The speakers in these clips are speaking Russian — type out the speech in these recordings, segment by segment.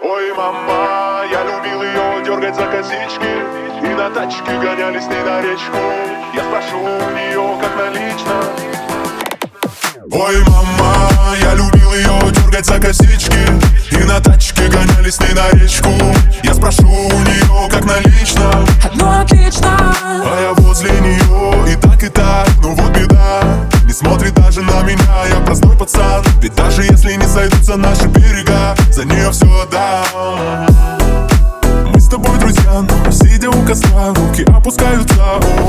Ой, мама, я любил ее дергать за косички, и на тачке гонялись с ней на речку. Я спрошу у нее, как налично. Ой, мама, я любил ее дергать за косички, и на тачке гонялись с ней на речку. Я спрошу у нее, как налично. Ну отлично. А я возле нее и так, ну вот беда. Не смотрит даже на меня, я простой пацан. Ведь даже если не сойдутся наши берега, за нее все отдам. Мы с тобой друзья, но сидя у костра, руки опускаются.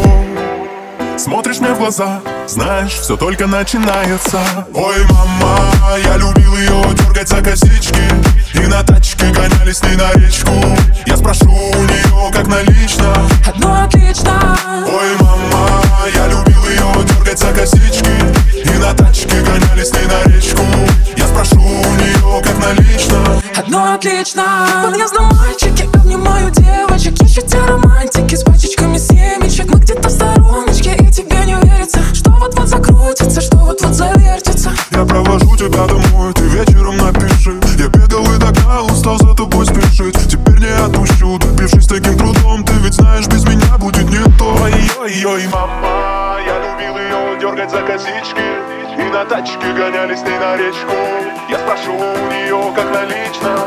Смотришь мне в глаза, знаешь, все только начинается. Ой, мама, я любил ее дергать за косички, и на тачке гонялись с ней на речку. Я спрошу у нее, как налично. Ну отлично. Ой, мама, я любил ее дергать за косички, и на тачке гонялись с ней на речку. Я спрошу у нее, как налично. Ну отлично. В подъездном мальчике обнимаю девочек, ищете романтики с пачечками семечек. Мы где-то в стороночке, и тебе не верится, что вот-вот закрутится, что вот-вот завертится. Я провожу тебя домой, ты вечером напиши. Я бегал и догнал, устал за тобой спешить. Теперь не отпущу, добившись таким трудом. Ты ведь знаешь, без меня будет не то. Ой-ой-ой, мама, я любил ее дергать за косички, и на тачке гонялись с ней на речку. Я спрошу у нее, как налично.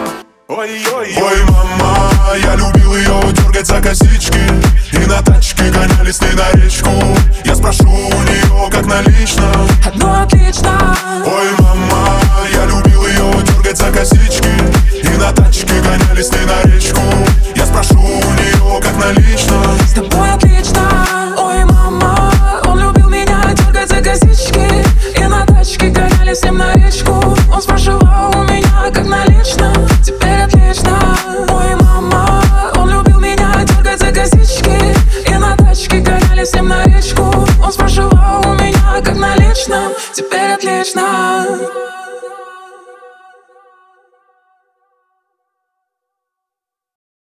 Ой, мама, я любил ее дергать за косички, и на тачке гонялись с ней на речку. Я спрошу у нее, как налично. Ну отлично. Ой, мама, я любил ее дергать за косички, и на тачке гонялись с ней на речку. Я спрошу у нее, как налично. С тобой отлично. Ой, мама, он любил меня дергать за косички, и на тачке гонялись с ним на речку. Он спрашивал у меня, как налично. Теперь отлично. Ой, мама, он любил меня дергать за косички, и на тачке гонялись с ним на речку. Он спрашивал у меня, как налично. Теперь отлично.